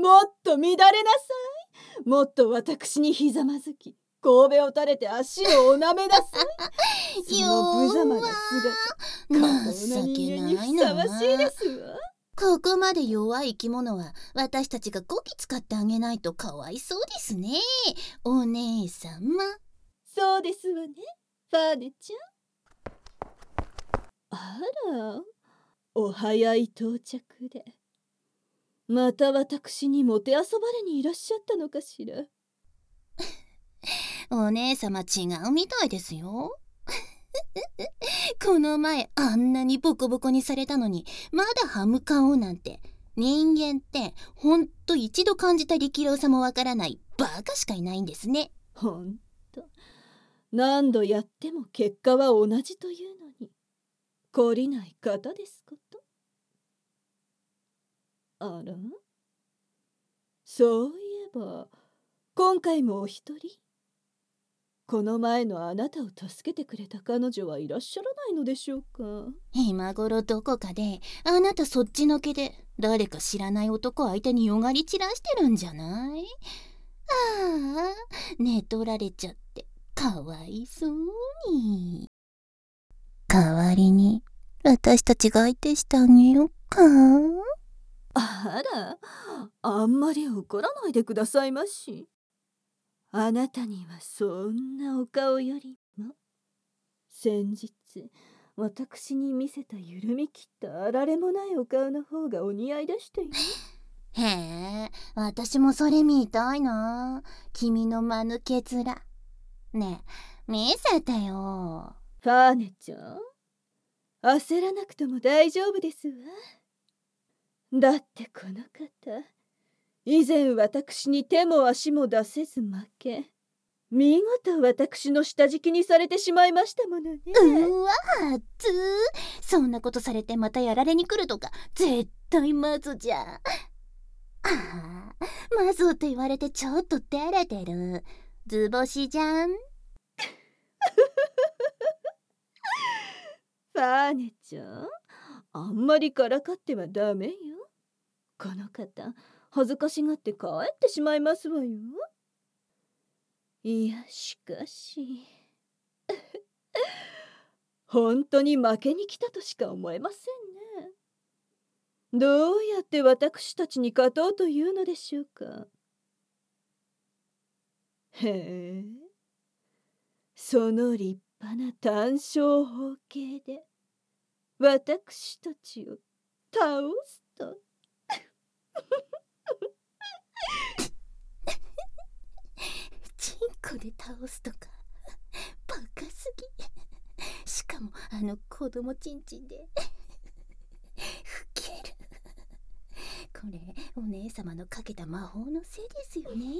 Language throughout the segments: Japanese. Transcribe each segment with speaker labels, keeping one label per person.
Speaker 1: もっと乱れなさい。もっと私にひざまずき、神戸を垂れて足をおなめなさい。その無様な姿、過当な人間にふさわしいですわ。
Speaker 2: ここまで弱い生き物は私たちがこき使ってあげないとかわいそうですね、お姉様。
Speaker 1: そうですわね、ファーネちゃん。あら、お早い到着で。また私にもてあそばれにいらっしゃったのかしら。
Speaker 2: お姉様違うみたいですよ。この前あんなにボコボコにされたのにまだ歯向かおうなんて。人間ってほんと一度感じた力量さもわからないバカしかいないんですね。
Speaker 1: ほんと、何度やっても結果は同じというのに懲りない方ですこと。あら、そういえば今回もお一人、この前のあなたを助けてくれた彼女はいらっしゃらないのでしょうか。
Speaker 2: 今頃どこかであなたそっちのけで誰か知らない男相手によがり散らしてるんじゃない？ああ、寝取られちゃってかわいそうに。代わりに私たちが相手してあげようか。
Speaker 1: あら、あんまり怒らないでくださいまし。あなたにはそんなお顔よりも、先日私に見せた緩み切ったあられもないお顔の方がお似合いでしたよ。
Speaker 2: へえ、私もそれ見たいな。君の間抜け面。ねえ、見せてよ。
Speaker 1: ファーネちゃん、焦らなくても大丈夫ですわ。だってこの方、以前私に手も足も出せず負け、見事私の下敷きにされてしまいましたものね。
Speaker 2: うわ、そんなことされてまたやられに来るとか絶対マゾじゃ。ああ、マゾって言われてちょっと照れてる。図星じゃん。
Speaker 1: ファーネちゃん、あんまりからかってはダメよ。この方、恥ずかしがって帰ってしまいますわよ。いや、しかし本当に負けに来たとしか思えませんね。どうやって私たちに勝とうというのでしょうか。へえ、その立派な短小方形で私たちを倒すと。
Speaker 2: チンコで倒すとかバカすぎ。しかもあの子供ちんちんでふける。これお姉様のかけた魔法のせいですよね。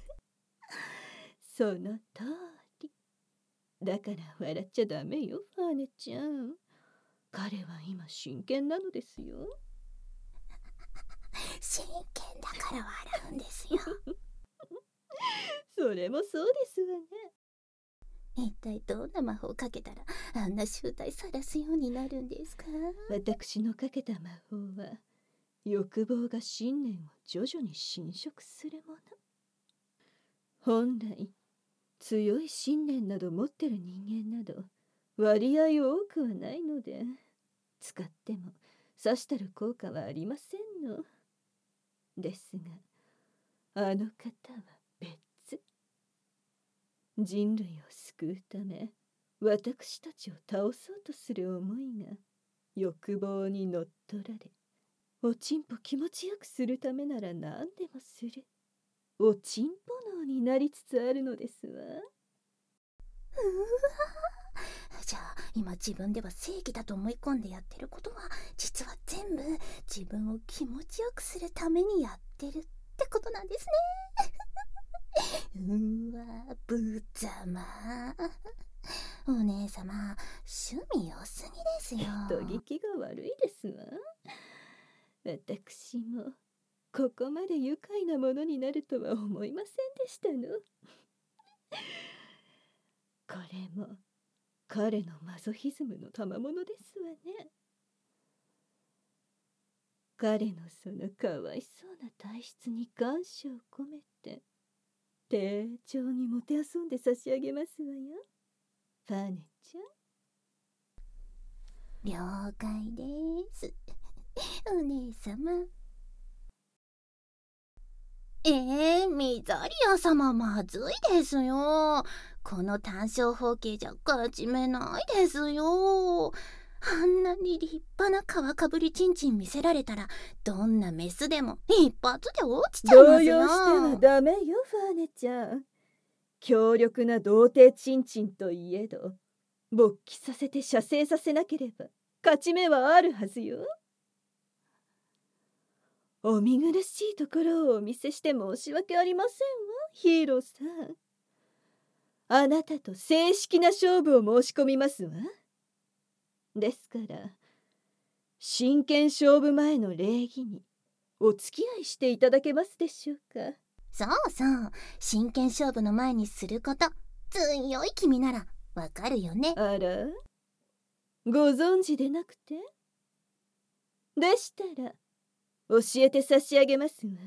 Speaker 1: その通り。だから笑っちゃダメよ、ファーネちゃん。彼は今真剣なのですよ。
Speaker 2: 真剣だから笑うんですよ。
Speaker 1: それもそうですわね。
Speaker 2: 一体どんな魔法かけたらあんな醜態さらすようになるんですか？
Speaker 1: 私のかけた魔法は、欲望が信念を徐々に侵食するもの。本来強い信念など持ってる人間など割合多くはないので、使ってもさしたる効果はありませんのですが、あの方は別。人類を救うため私たちを倒そうとする思いが欲望に乗っ取られ、おちんぽ気持ちよくするためなら何でもする、おちんぽ脳になりつつあるのですわ。
Speaker 2: じゃあ今自分では正義だと思い込んでやってることは実は全部自分を気持ちよくするためにやってるってことなんですね。うわ、ぶざま。お姉様、趣味良すぎですよ。
Speaker 1: とぎきが悪いですわ。私もここまで愉快なものになるとは思いませんでしたの。これも彼のマゾヒズムの賜物ですわね。 彼のそのかわいそうな体質に感謝を込めて丁重にもてあそんで差し上げますわよ、ファーネち
Speaker 2: 了解です。お姉様。ミザリア様、まずいですよ。この単勝方形じゃ勝ち目ないですよ。あんなに立派な皮かぶりちんちん見せられたら、どんなメスでも一発で落ちちゃいますよ。
Speaker 1: 動揺してはダメよ、ファーネちゃん。強力な童貞ちんちんといえど、勃起させて射精させなければ勝ち目はあるはずよ。お見苦しいところをお見せして申し訳ありませんわ、ヒーローさん。あなたと正式な勝負を申し込みますわ。ですから真剣勝負前の礼儀にお付き合いしていただけますでしょうか。
Speaker 2: そうそう、真剣勝負の前にすること、強い君ならわかるよね。
Speaker 1: あら、ご存知でなくて？でしたら教えて差し上げますわ。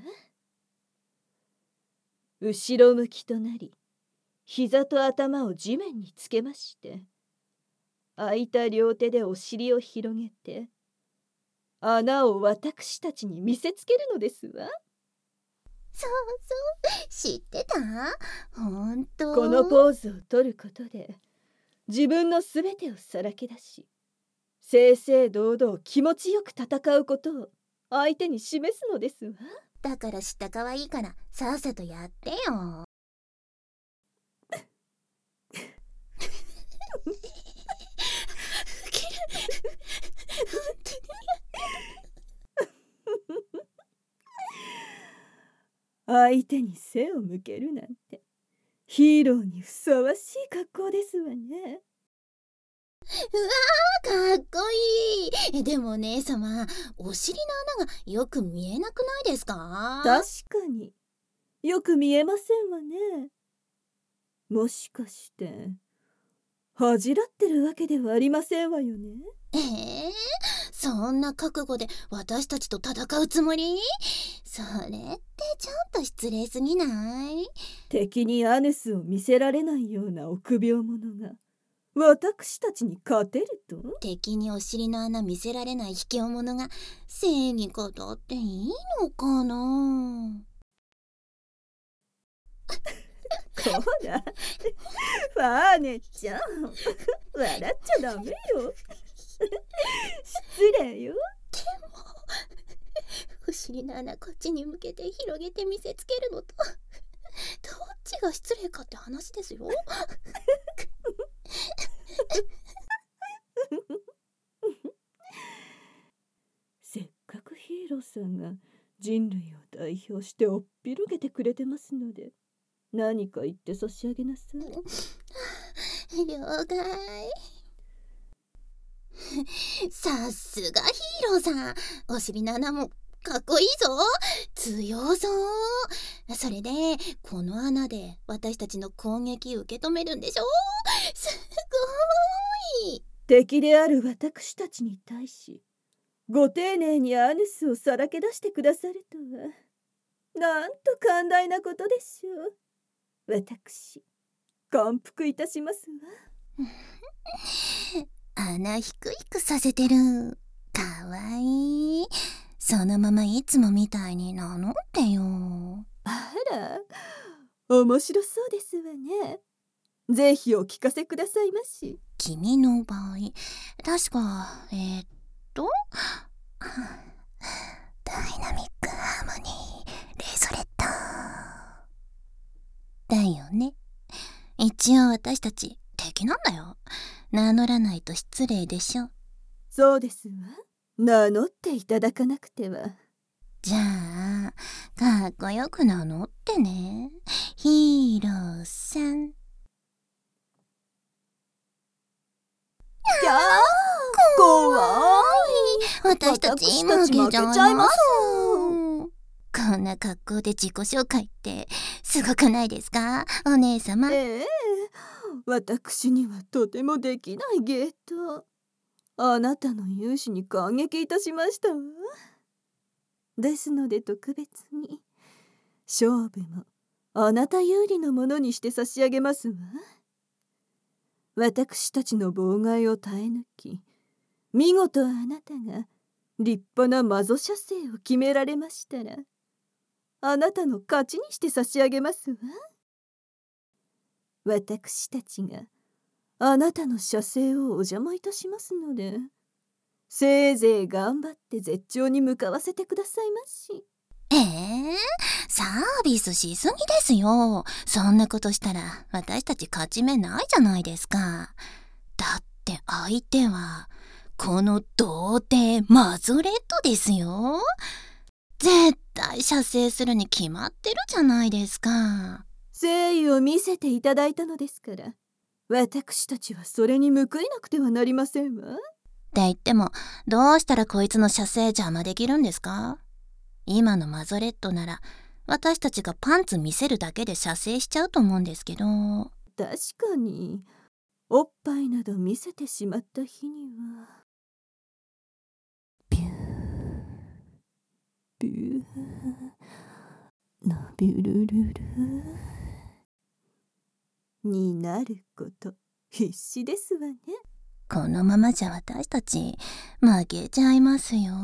Speaker 1: 後ろ向きとなり、膝と頭を地面につけまして、空いた両手でお尻を広げて、穴を私たちに見せつけるのですわ。
Speaker 2: そうそう、知ってた？ほんと？
Speaker 1: このポーズを取ることで、自分のすべてをさらけ出し、正々堂々気持ちよく戦うことを相手に示すのですわ。
Speaker 2: だから知ったかわいいからさっさとやってよ。
Speaker 1: 相手に背を向けるなんてヒーローにふさわしい格好ですわね。
Speaker 2: うわー、かっこいい。でもお姉様、お尻の穴がよく見えなくないですか？
Speaker 1: 確かによく見えませんわね。もしかして恥じらってるわけではありませんわよね。
Speaker 2: そんな覚悟で私たちと戦うつもり？それってちょっと失礼すぎない？
Speaker 1: 敵にアヌスを見せられないような臆病者が私たちに勝てると？
Speaker 2: 敵にお尻の穴見せられない卑怯者が正義かだっていいのかな？
Speaker 1: こらファーネちゃん、笑っちゃダメよ。失礼よ。
Speaker 2: でもお尻の穴こっちに向けて広げて見せつけるのとどっちが失礼かって話ですよ。
Speaker 1: せっかくヒーローさんが人類を代表しておっぴろげてくれてますので、何か言って差し上げなさい。
Speaker 2: 了解。さすがヒーローさん、お尻の穴もかっこいいぞ、強そう。それでこの穴で私たちの攻撃受け止めるんでしょ？すごい。
Speaker 1: 敵である私たちに対しご丁寧にアヌスをさらけ出してくださるとは、なんと寛大なことでしょう。私感服いたしますわ。
Speaker 2: 穴低くさせてる。かわいい。そのままいつもみたいに名乗ってよ。
Speaker 1: あら、面白そうですわね。ぜひお聞かせくださいまし。
Speaker 2: 君の場合、確かダイナミックハーモニーレゾレットだよね。一応私たち敵なんだよ。名乗らないと失礼でしょ。
Speaker 1: そうですわ。名乗っていただかなくては。
Speaker 2: じゃあかっこよく名乗ってね、ヒーローさん。
Speaker 1: キャー、怖い。
Speaker 2: 私たち負けちゃいます。こんな格好で自己紹介ってすごくないですか、お姉様。
Speaker 1: 私にはとてもできない芸当。あなたの勇姿に感激いたしましたわ。 ですので特別に勝負もあなた有利のものにして差し上げますわ。私たちの妨害を耐え抜き、見事あなたが立派な魔女射精を決められましたら、あなたの勝ちにして差し上げますわ。私たちがあなたの射精をお邪魔いたしますので、せいぜい頑張って絶頂に向かわせてくださいまし。
Speaker 2: サービスしすぎですよ。そんなことしたら私たち勝ち目ないじゃないですか。だって相手はこの童貞マゾレットですよ。絶対射精するに決まってるじゃないですか。
Speaker 1: 誠意を見せていただいたのですから、私たちはそれに報いなくてはなりませんわ。
Speaker 2: って言っても、どうしたらこいつの射精邪魔できるんですか？今のマゾレットなら私たちがパンツ見せるだけで射精しちゃうと思うんですけど。
Speaker 1: 確かにおっぱいなど見せてしまった日には、ビュービューのビュルルルになること必死ですわね。
Speaker 2: このままじゃ私たち負けちゃいますよ。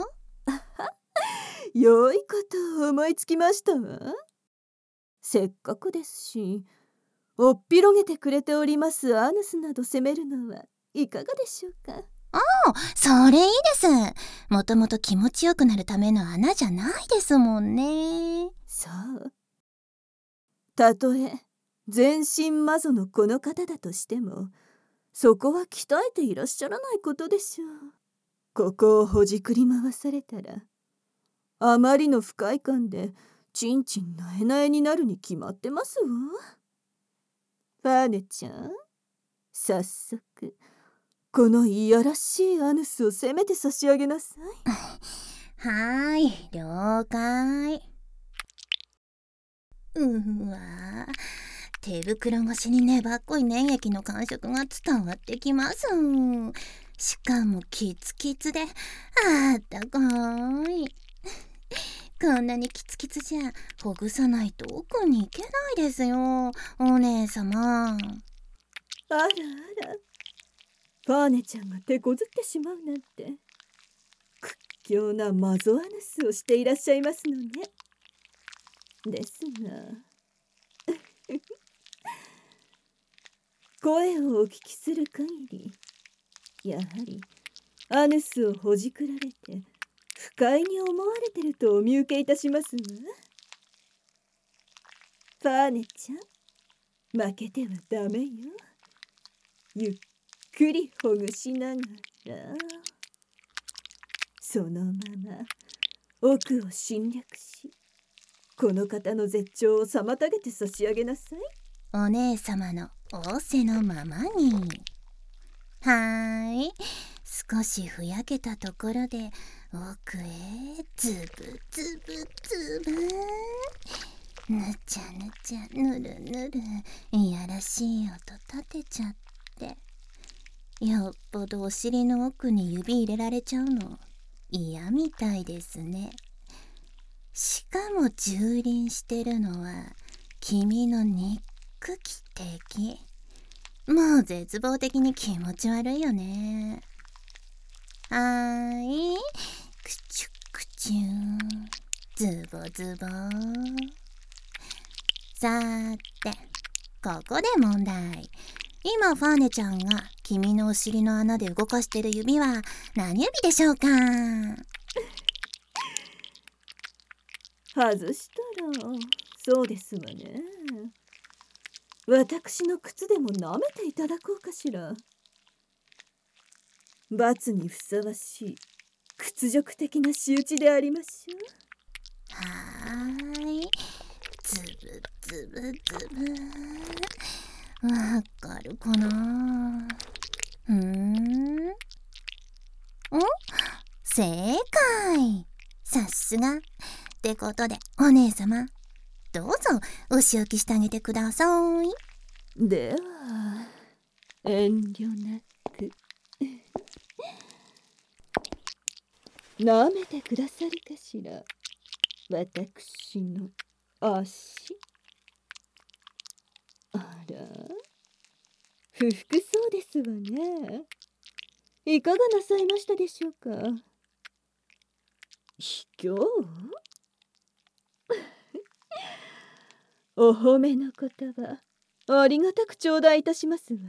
Speaker 1: 良いことを思いつきましたわ。せっかくですし、おっぴろげてくれておりますアヌスなど責めるのはいかがでしょうか。
Speaker 2: それいいです。もともと気持ちよくなるための穴じゃないですもんね。
Speaker 1: そう。たとえ全身魔女のこの方だとしても、そこは鍛えていらっしゃらないことでしょう。ここをほじくり回されたら、あまりの不快感でちんちんなえなえになるに決まってますわ。ファーネちゃん、早速このいやらしいアヌスをせめて差し上げなさい。
Speaker 2: はーい、了解。うわー、手袋越しに粘っこい粘液の感触が伝わってきます。しかもキツキツであったかい。こんなにキツキツじゃほぐさないと奥に行けないですよ、お姉様。
Speaker 1: あらあら、ファーネちゃんが手こずってしまうなんて屈強なマゾアヌスをしていらっしゃいますのね。ですが声をお聞きする限り、やはりアヌスをほじくられて不快に思われてるとお見受けいたしますわ。ファーネちゃん、負けてはダメよ。ゆっくりほぐしながら、そのまま奥を侵略し、この方の絶頂を妨げて差し上げなさい。
Speaker 2: お姉様の仰せのままに。はーい、少しふやけたところで奥へズブズブズブ、ぬちゃぬちゃぬるぬる、いやらしい音立てちゃって、よっぽどお尻の奥に指入れられちゃうの嫌みたいですね。しかも蹂躙してるのは君の憎き敵。もう絶望的に気持ち悪いよね。はーい、くちゅくちゅズボズボ。さーて、ここで問題。今ファーネちゃんが君のお尻の穴で動かしてる指は何指でしょうか？
Speaker 1: 外したらそうですわね。私の靴でも舐めていただこうかしら。罰にふさわしい屈辱的な仕打ちでありましょう。
Speaker 2: はーい、ズブズブズブ。わかるかな？正解。さすが。ってことでお姉様、どうぞお仕置きしてあげてください。
Speaker 1: では遠慮なく。 舐めてくださるかしら、私の足。あら、不服そうですわね。いかがなさいましたでしょうか。卑怯お褒めの言葉、ありがたく頂戴いたしますわ。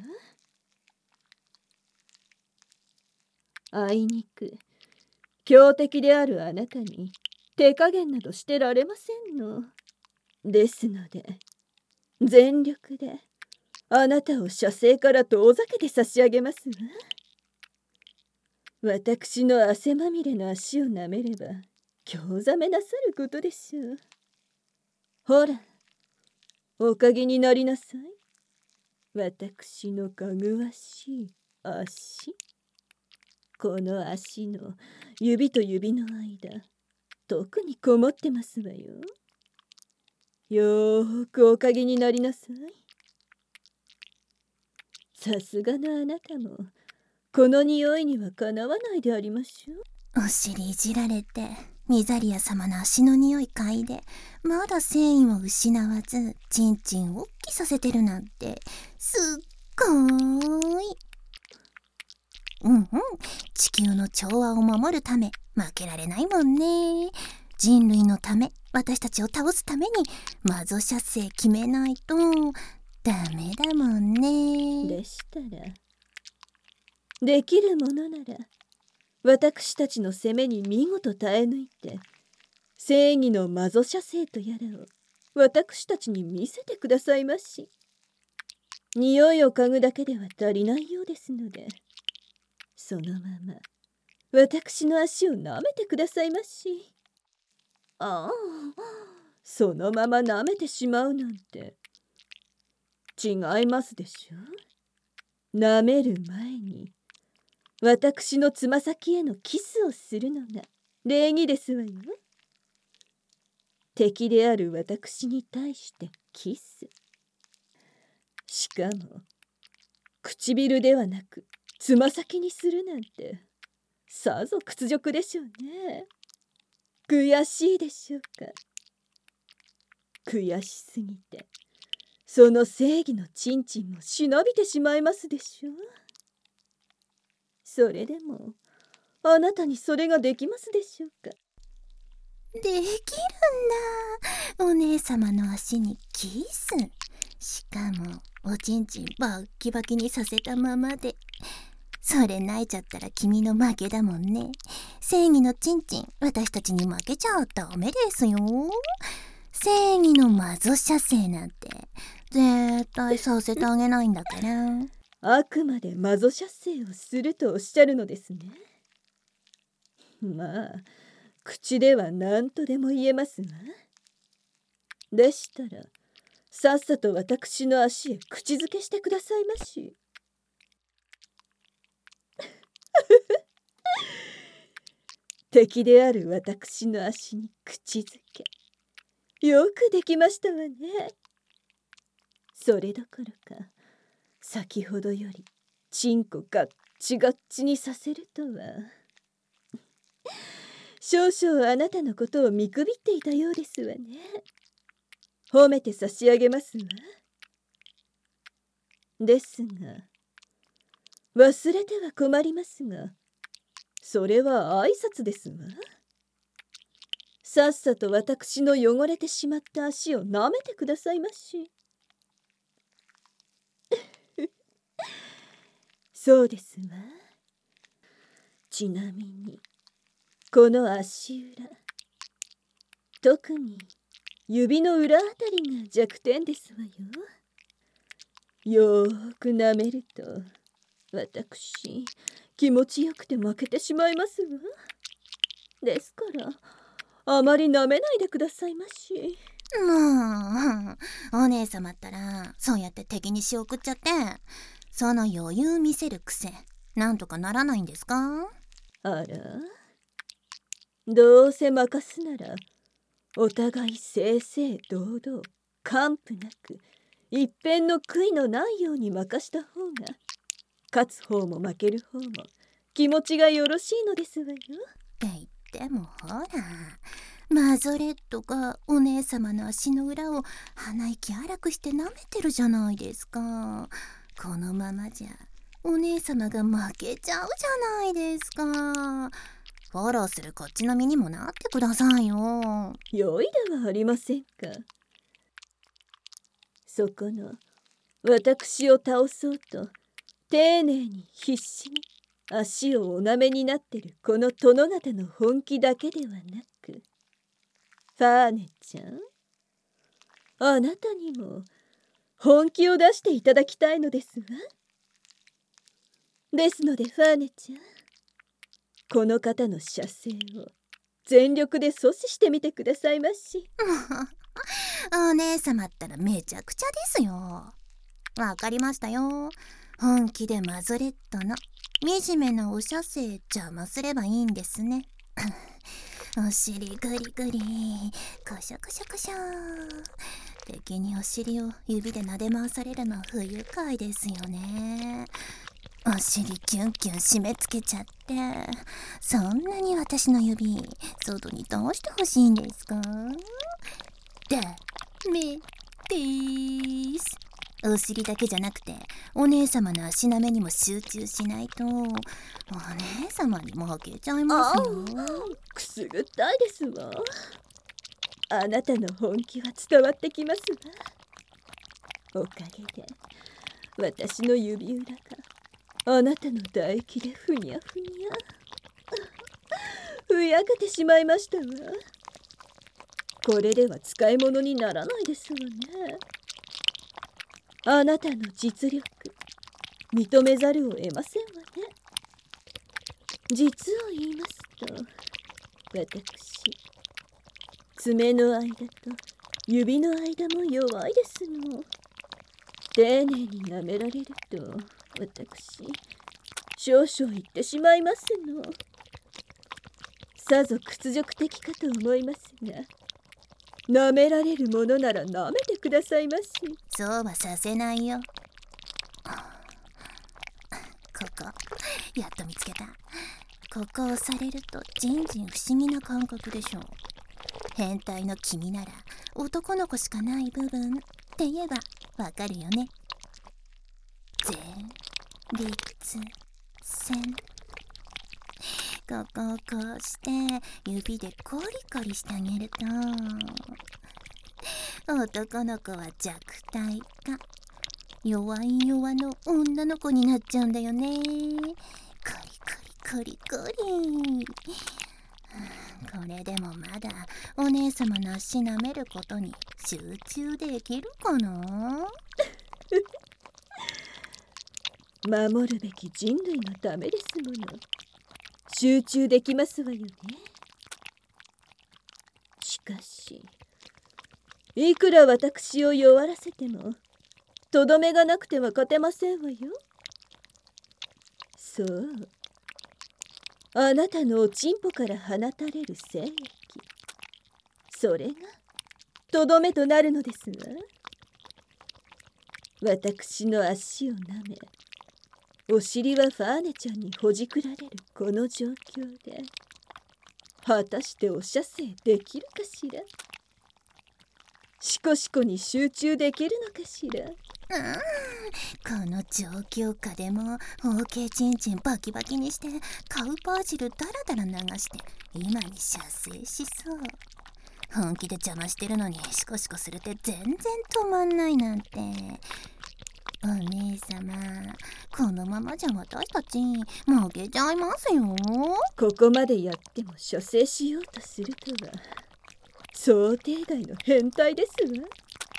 Speaker 1: あいにく強敵であるあなたに手加減などしてられませんの。ですので全力であなたを射精から遠ざけて差し上げますわ。私の汗まみれの足を舐めれば興ざめなさることでしょう。ほら、おかげになりなさい。私のかぐわしい足。この足の指と指の間、特にこもってますわよ。よーくおかげになりなさい。さすがのあなたもこの匂いにはかなわないでありましょう。
Speaker 2: お尻いじられてミザリア様の足の匂い嗅いでまだ繊維を失わずチンチンを大きさせてるなんてすっごい。地球の調和を守るため負けられないもんね。人類のため、私たちを倒すために魔女射精決めないとダメだもんね。
Speaker 1: でしたらできるものなら私たちの攻めに見事耐え抜いて正義の魔女射精とやらを私たちに見せてくださいまし。匂いを嗅ぐだけでは足りないようですので、そのまま私の足を舐めてくださいまし。ああ、そのまま舐めてしまうなんて違いますでしょ。舐める前に私のつま先へのキスをするのが礼儀ですわよ。敵である私に対してキス。しかも唇ではなくつま先にするなんてさぞ屈辱でしょうね。悔しいでしょうか。悔しすぎてその正義のチンチンも忍びてしまいますでしょう。それでもあなたにそれができますでしょうか。
Speaker 2: できるんだ。お姉様の足にキス。しかもおちんちんバッキバキにさせたままで。それ泣いちゃったら君の負けだもんね。正義のチンチン私たちに負けちゃダメですよ。正義の魔女射精なんて絶対させてあげないんだから。
Speaker 1: あくまで魔女射精をするとおっしゃるのですね。まあ口では何とでも言えますわ。でしたらさっさと私の足へ口づけしてくださいまし。敵である私の足に口づけ。よくできましたわね。それどころか先ほどよりチンコガッチガッチにさせるとは。少々あなたのことを見くびっていたようですわね。褒めて差し上げますわ。ですが忘れては困りますが、それは挨拶ですわ。さっさと私の汚れてしまった足を舐めてくださいまし。そうですわ。ちなみにこの足裏、特に指の裏あたりが弱点ですわよ。よーく舐めると私気持ちよくて負けてしまいますわ。ですからあまり舐めないでくださいまし。
Speaker 2: もうお姉様ったらそうやって敵に仕送っちゃってその余裕見せる癖なんとかならないんですか。
Speaker 1: あら、どうせ任すならお互い正々堂々完膚なく一片の悔いのないように任した方が勝つ方も負ける方も気持ちがよろしいのですわよ。
Speaker 2: って言っでもほら、マゾレットがお姉様の足の裏を鼻息荒くして舐めてるじゃないですか。このままじゃお姉様が負けちゃうじゃないですか。フォローするこっちの身にもなってくださいよ。
Speaker 1: 良いではありませんか。そこの私を倒そうと丁寧に必死に足をおなめになってるこの殿方の本気だけではなく、ファーネちゃん、あなたにも本気を出していただきたいのですわ。ですのでファーネちゃん、この方の射精を全力で阻止してみてくださいまし。
Speaker 2: お姉様ったらめちゃくちゃですよ。わかりましたよ。本気でマゾレットの惨めなお射精邪魔すればいいんですね。お尻グリグリ、コショコショコショ。敵にお尻を指で撫で回されるの不愉快ですよね。お尻キュンキュン締め付けちゃって、そんなに私の指外に通してほしいんですか？ダメです。お尻だけじゃなくてお姉様の足なめにも集中しないとお姉様に負けちゃいますよ。
Speaker 1: くすぐったいですわ。あなたの本気は伝わってきますわ。おかげで私の指裏があなたの唾液でふにゃふにゃふやけてしまいましたわ。これでは使い物にならないですわね。あなたの実力認めざるを得ませんわね。実を言いますと、私爪の間と指の間も弱いですの。丁寧に舐められると私少々言ってしまいますの。さぞ屈辱的かと思いますが、舐められるものなら舐めてくださいまし。
Speaker 2: そうはさせないよ。ここやっと見つけた。ここを押されるとじんじん不思議な感覚でしょう。変態の君なら男の子しかない部分って言えばわかるよね。前立腺。ここをこうして指でコリコリしてあげると、男の子は弱体化、弱い弱の女の子になっちゃうんだよね。コリコリコリコリ。これでもまだお姉様の足舐めることに集中できるかな？
Speaker 1: 守るべき人類のためですもの。集中できますわよね。しかしいくら私を弱らせてもとどめがなくては勝てませんわよ。そう、あなたのおちんぽから放たれる精液、それがとどめとなるのですわ。私の足をなめ、お尻はファーネちゃんにほじくられるこの状況で果たしてお射精できるかしら。シコシコに集中できるのかしら。
Speaker 2: この状況下でも OK チンチンバキバキにしてカウパー汁ダラダラ流して今に射精しそう。本気で邪魔してるのにシコシコするって全然止まんないなんて。お姉様、このままじゃ私たち負けちゃいますよ。
Speaker 1: ここまでやっても射精しようとするとは想定外の変態ですわ。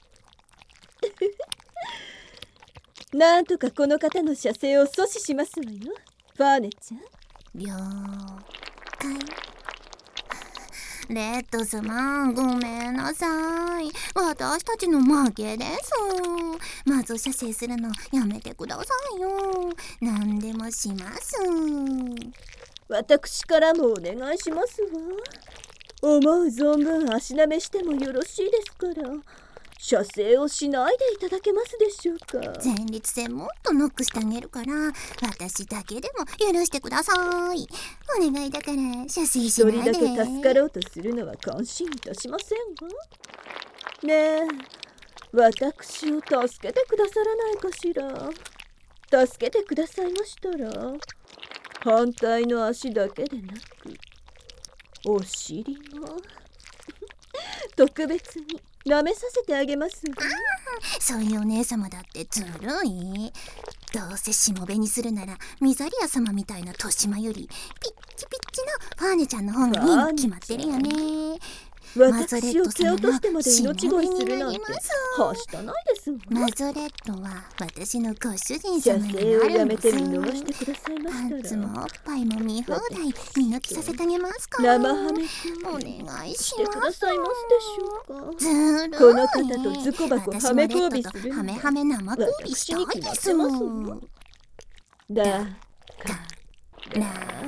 Speaker 1: なんとかこの方の射精を阻止しますわよ、ファーネちゃん。
Speaker 2: 了解。レッド様、ごめんなさい。私たちの負けです。まず射精するのやめてくださいよ。何でもします。
Speaker 1: 私からもお願いしますわ。思う存分足なめしてもよろしいですから。 射精をしないでいただけますでしょうか。
Speaker 2: 前立腺もっとノックしてあげるから、私だけでも許してください。お願いだから射精しないで。
Speaker 1: 一人だけ助かろうとするのは感心いたしませんが。ねえ、私を助けてくださらないかしら。助けてくださいましたら、反対の足だけでなくお尻も特別に舐めさせてあげますわ。
Speaker 2: そういうお姉様だってずるい。どうせしもべにするならミザリア様みたいな豊島よりピッチピッチのファーネちゃんの方がいいに決まってるよね。
Speaker 1: 私を蹴落としてまで命乞いするなんてはしたないですわ。
Speaker 2: マゾレットは私のご主人
Speaker 1: 射
Speaker 2: 様に
Speaker 1: 精をやめ
Speaker 2: なるんです。
Speaker 1: て見逃してくださいま
Speaker 2: パンツ
Speaker 1: したら、
Speaker 2: もおっぱいも見放題見抜きさせてあげますから
Speaker 1: 生ハメ
Speaker 2: お願いし
Speaker 1: してく
Speaker 2: ます。
Speaker 1: ださいますでしょうか。
Speaker 2: ずるい。
Speaker 1: この方とズコバコはめ交尾する
Speaker 2: ハメ
Speaker 1: のは
Speaker 2: ハメ生交尾したいです。
Speaker 1: 私に決まってますわ。だから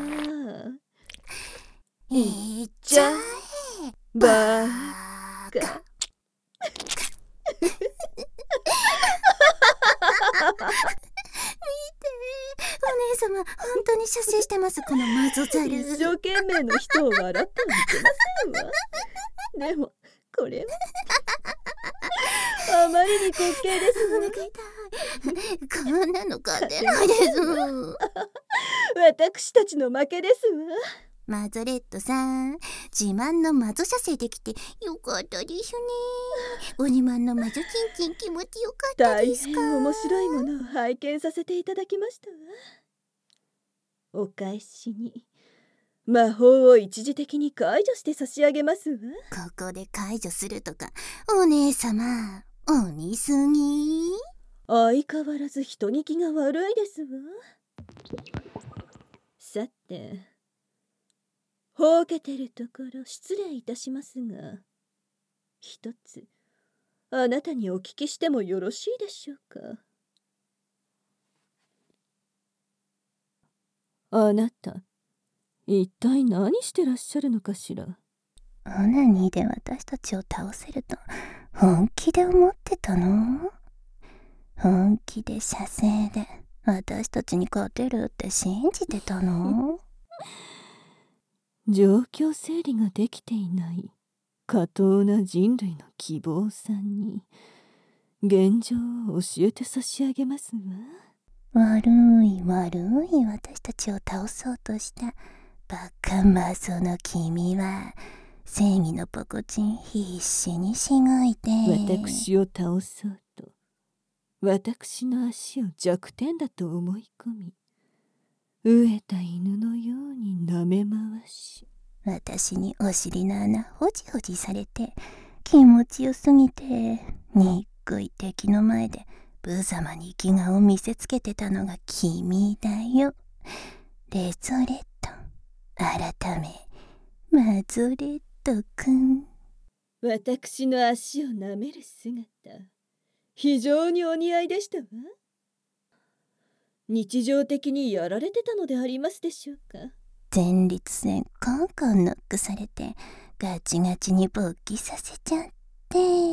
Speaker 2: いっちゃえ
Speaker 1: バ
Speaker 2: バ
Speaker 1: カ。
Speaker 2: カ。お姉様本当に射精してます、このマゾザル。
Speaker 1: 一生懸命の人を笑ってはいけませんわ。でもこれはあまりに滑稽です
Speaker 2: お腹
Speaker 1: わ。
Speaker 2: 痛い。こんなの勝てないです。
Speaker 1: 私たちの負けですわ。
Speaker 2: マゾレットさん、自慢のマゾ射精できてよかったですね。ご自慢のマゾチンチン気持ちよかった
Speaker 1: 大
Speaker 2: ですか。
Speaker 1: 変面白いものを拝見させていただきましたわ。お返しに魔法を一時的に解除して差し上げますわ。
Speaker 2: ここで解除するとか、お姉様お見すぎ。
Speaker 1: 相変わらず人聞きが悪いですわ。さて、ほうけてるところ失礼いたしますが、一つあなたにお聞きしてもよろしいでしょうか。あなた、一体何してらっしゃるのかしら。
Speaker 2: オナニーで私たちを倒せると本気で思ってたの？本気で射精で私たちに勝てるって信じてたの？
Speaker 1: 状況整理ができていない下等な人類の希望さんに現状を教えて差し上げますわ。
Speaker 2: 悪い私たちを倒そうとしたバカマゾの君は正義のポコチン必死にしごいて、
Speaker 1: 私を倒そうと私の足を弱点だと思い込み、飢えた犬のように舐め回し、
Speaker 2: 私にお尻の穴ほじほじされて気持ちよすぎて憎い敵の前で無様に生き顔を見せつけてたのが君だよ。レゾレット改めマゾレットくん。
Speaker 1: 私の足を舐める姿、非常にお似合いでしたわ。日常的にやられてたのでありますでしょうか。
Speaker 2: 前立腺コンコンノックされてガチガチに勃起させちゃって、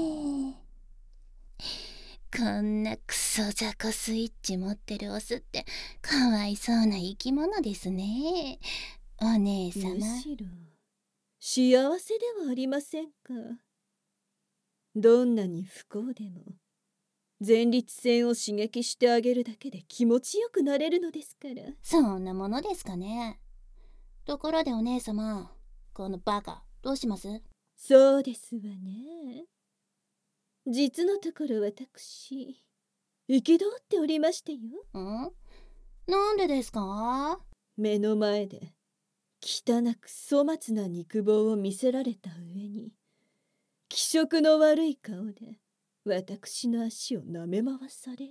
Speaker 2: こんなクソザコスイッチ持ってるオスってかわいそうな生き物ですね。お姉様、
Speaker 1: むしろ幸せではありませんか。どんなに不幸でも前立腺を刺激してあげるだけで気持ちよくなれるのですから。
Speaker 2: そんなものですかね。ところでお姉様、このバカどうします？
Speaker 1: そうですわね。実のところ私憤っておりましてよ。
Speaker 2: なんでですか？
Speaker 1: 目の前で汚く粗末な肉棒を見せられた上に気色の悪い顔で私の足を舐め回される。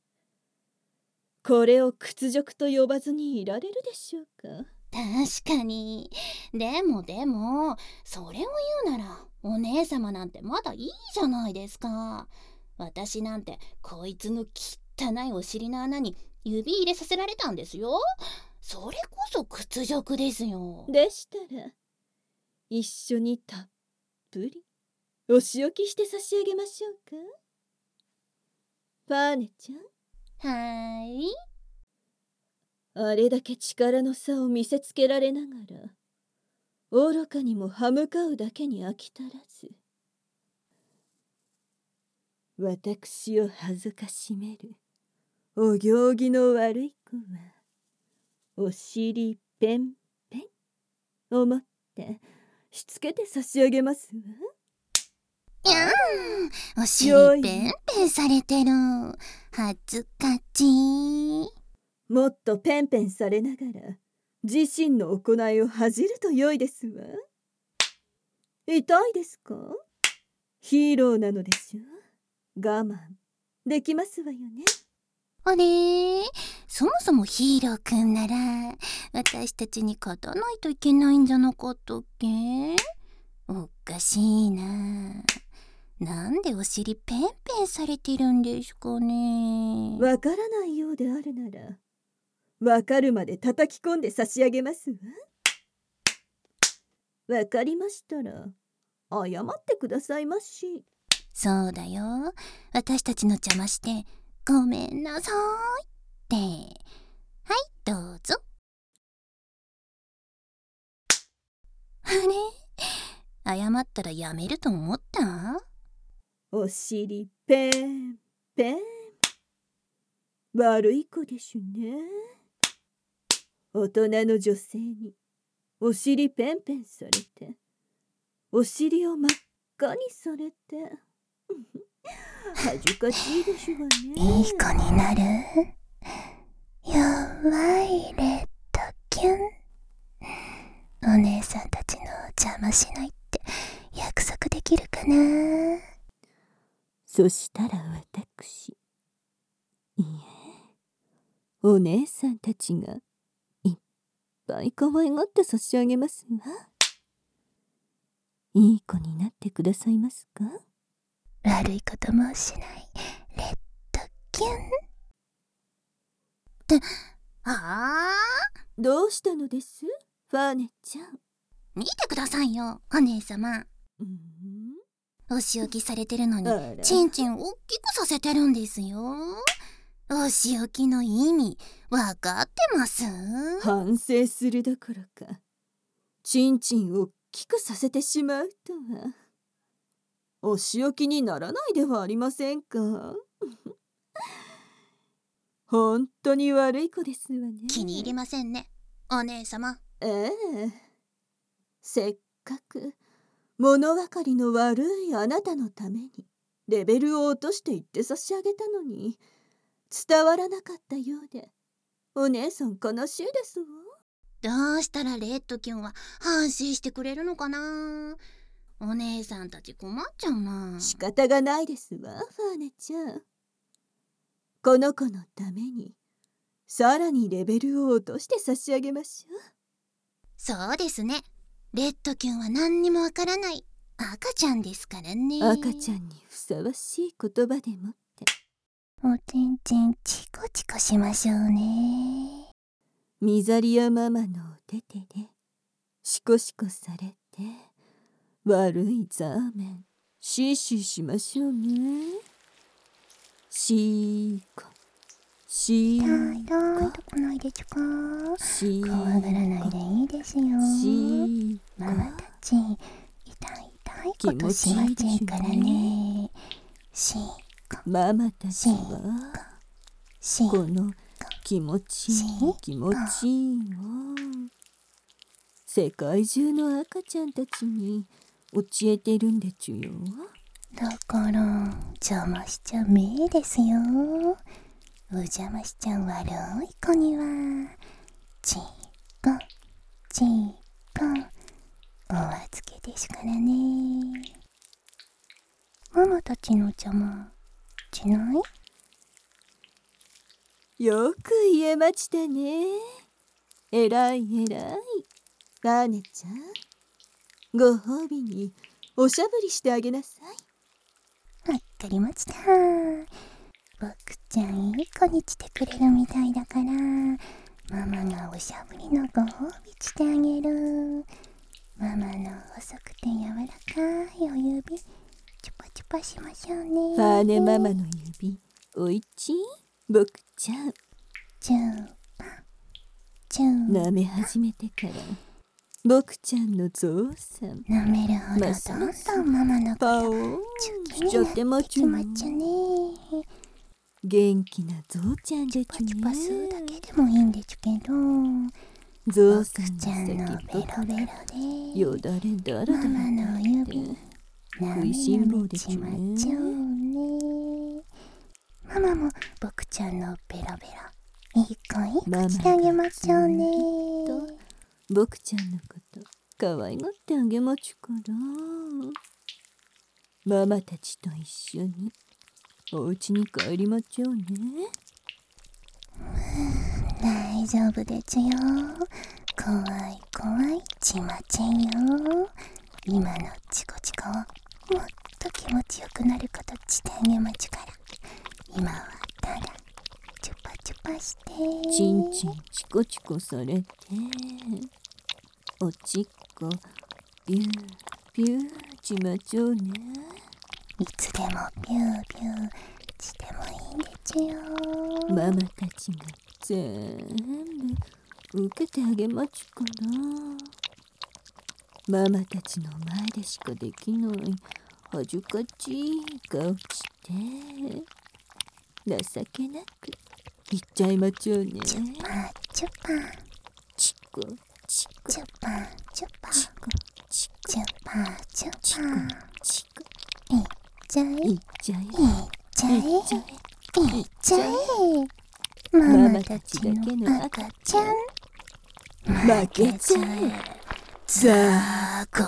Speaker 1: これを屈辱と呼ばずにいられるでしょうか。
Speaker 2: 確かに。でもそれを言うならお姉様なんてまだいいじゃないですか。私なんてこいつの汚いお尻の穴に指入れさせられたんですよ。それこそ屈辱ですよ。
Speaker 1: でしたら一緒にたっぷりお仕置きして差し上げましょうか。ファーネちゃん。
Speaker 2: はーい。
Speaker 1: あれだけ力の差を見せつけられながら、愚かにも歯向かうだけに飽き足らず、私を恥ずかしめるお行儀の悪い子は、お尻ペンペンを持ってしつけて差し上げますわ。
Speaker 2: いやーん、お尻ペンペンされてる。恥ずかしい。
Speaker 1: もっとペンペンされながら自身の行いを恥じると良いですわ。痛いですか？ヒーローなのでしょ。我慢できますわよね。
Speaker 2: あれー、そもそもヒーローくんなら私たちに勝たないといけないんじゃなかったっけ？おかしいな。なんでお尻ペンペンされてるんですかね。
Speaker 1: わからないようであるなら、わかるまで叩き込んで差し上げますわ。わかりましたら謝ってくださいまし。
Speaker 2: そうだよ。私たちの邪魔してごめんなさいって。はい、どうぞ。あれ？謝ったらやめると思った？
Speaker 1: お尻ペンペン。悪い子でしゅね。大人の女性にお尻ペンペンされて、お尻を真っ赤にされて恥ずかしいでしゅわね。
Speaker 2: いい子になる？弱いレッドキュン。お姉さんたちの邪魔しないって約束できるかな？
Speaker 1: そしたら私、いえ、お姉さんたちがいっぱい可愛がって差し上げますわ。いい子になってくださいますか？
Speaker 2: 悪いこともしないレッドキュンって
Speaker 1: どうしたのです、ファーネちゃん。
Speaker 2: 見てくださいよ、お姉様。お仕置きされてるのにチンチン大きくさせてるんですよ。お仕置きの意味わかってます？
Speaker 1: 反省するどころかチンチン大きくさせてしまうとは、お仕置きにならないではありませんか。本当に悪い子ですわね。
Speaker 2: 気に入りませんね、お姉様。
Speaker 1: せっかく物分かりの悪いあなたのためにレベルを落として言って差し上げたのに伝わらなかったようで、お姉さん悲しいですわ。
Speaker 2: どうしたらレッドキュンは反省してくれるのかな。お姉さんたち困っちゃうな。
Speaker 1: 仕方がないですわ、ファーネちゃん。この子のためにさらにレベルを落として差し上げましょう。
Speaker 2: そうですね。レッドキュンは何にもわからない赤ちゃんですからね。
Speaker 1: 赤ちゃんにふさわしい言葉でもって。
Speaker 2: おちんちんチコチコしましょうね。
Speaker 1: ミザリアママのお手手でシコシコされて悪いザーメンシーシーしましょうね。シーコシーコ。
Speaker 2: 痛いとこないでちゅか。
Speaker 1: シーコ。
Speaker 2: 怖がらないでいいですよ。
Speaker 1: シーコ。
Speaker 2: ママたち痛いことしませんからね。シーコ。
Speaker 1: ママたちはこの気持ちいい気持ちいいを世界中の赤ちゃんたちに教えてるんでちゅよ。
Speaker 2: だから邪魔しちゃめえですよ。お邪魔しちゃう悪い子にはチーコチーコお預けですからね。ママたちの邪魔しない？
Speaker 1: よく言えましたね。えらいえらい。ファーネちゃん、ご褒美におしゃぶりしてあげなさい。
Speaker 2: わかりました。僕ちゃんいい子にしてくれるみたいだからママがおしゃぶりのご褒美してあげる。ママの細くて柔らかいお指ぱしましょうね。
Speaker 1: ファーネママの指おいちい僕ちゃん。
Speaker 2: チューパチュー
Speaker 1: 舐め始めてから僕ちゃんのゾウさん
Speaker 2: 舐めるほど
Speaker 1: ます
Speaker 2: どん
Speaker 1: ます
Speaker 2: どんママのこと
Speaker 1: パオーン
Speaker 2: 好き
Speaker 1: しちゃ
Speaker 2: になって
Speaker 1: ってまちゅ
Speaker 2: きまちゅね。
Speaker 1: 元気なゾウちゃんでちゅ
Speaker 2: パチパ吸うだ
Speaker 1: ね。
Speaker 2: けでもいいんでちゅけど、
Speaker 1: ゾウさん
Speaker 2: 僕
Speaker 1: の
Speaker 2: ちゃんの
Speaker 1: 先っぽか
Speaker 2: ベロベロ
Speaker 1: ら
Speaker 2: で
Speaker 1: よだれだらだら
Speaker 2: ママの指
Speaker 1: 食いしん坊でちゅ
Speaker 2: 舐めちまっちゃうね。ママも僕ちゃんのベロベロいい子いい子してあげましょうね。
Speaker 1: 僕ちゃんのこと可愛がってあげまちゅからママたちと一緒にお家に帰りまちょうね。
Speaker 2: 大丈夫でちゅよ。怖い怖いちまちんよ。今のチコチコをもっと気持ちよくなることしてあげまちゅから。今はただチュパチュパして
Speaker 1: チンチンチコチコされておちっこビュービューちまちょうね。
Speaker 2: いつでもビュービューしてもいいんでちゅよ。
Speaker 1: ママたちが全部受けてあげまちゅからママたちの前でしかできない恥ずかしい顔して情けなく言っちゃいまちょうね。
Speaker 2: チュパチュパ
Speaker 1: チコチコ
Speaker 2: チュパチュパ
Speaker 1: チコチコ
Speaker 2: チュパチュ
Speaker 1: チコ
Speaker 2: パ
Speaker 1: チコ
Speaker 2: いっちゃえ
Speaker 1: いっちゃえ
Speaker 2: いっちゃえ
Speaker 1: いっちゃえ
Speaker 2: いっちゃえママたちの赤ちゃん
Speaker 1: 負けちゃえザーコ。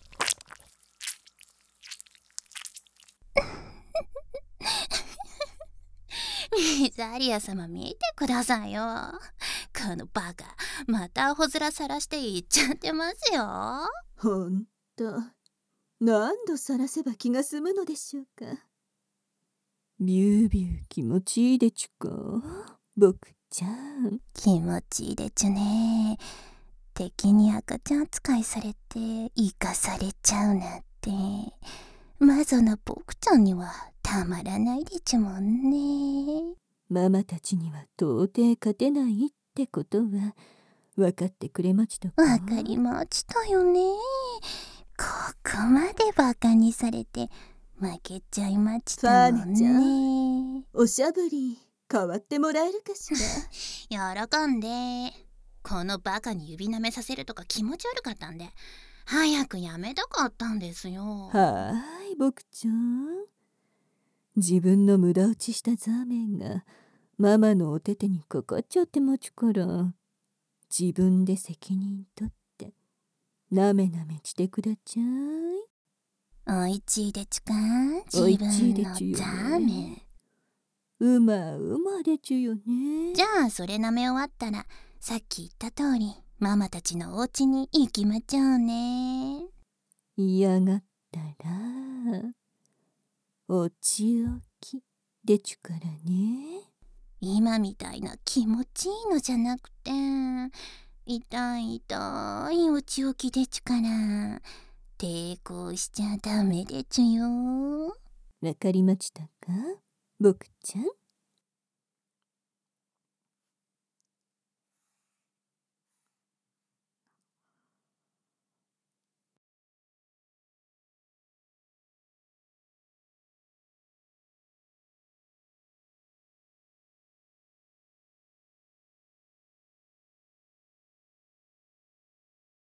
Speaker 2: ミザリア様見てくださいよ。このバカまたアホ面さらして言っちゃってますよ。
Speaker 1: ほんと何度さらせば気が済むのでしょうか。ビュービュー気持ちいいでちゅか僕ちゃん。
Speaker 2: 気持ちいいでちゅね。敵に赤ちゃん扱いされて生かされちゃうなんてマゾの僕ちゃんにはたまらないでちゅもんね。
Speaker 1: ママたちには到底勝てないってことは分かってくれましたか。
Speaker 2: わかりましたよね。ここまでバカにされて負けちゃいましたもん
Speaker 1: ファーネちゃ
Speaker 2: ね。
Speaker 1: おしゃぶり変わってもらえるかしら。
Speaker 2: 喜んで。このバカに指舐めさせるとか気持ち悪かったんで早くやめたかったんですよ。
Speaker 1: はーい僕ちゃん。自分の無駄打ちしたザーメンがママのお手手にかかっちゃってまちゅから自分で責任取ってなめなめしてくだちゃい。
Speaker 2: おいちいでちゅか
Speaker 1: おい
Speaker 2: 自分
Speaker 1: ちいで
Speaker 2: の
Speaker 1: ちゅよね
Speaker 2: ザーメン。
Speaker 1: うまでちゅよね。
Speaker 2: じゃあそれ舐め終わったらさっき言った通りママたちのお家に行きまちょうね。
Speaker 1: 嫌がったらおちおきでちゅからね。
Speaker 2: 今みたいな気持ちいいのじゃなくて痛い痛いおちおきでちゅから抵抗しちゃダメでちゅよ。
Speaker 1: わかりましたか僕ちゃん。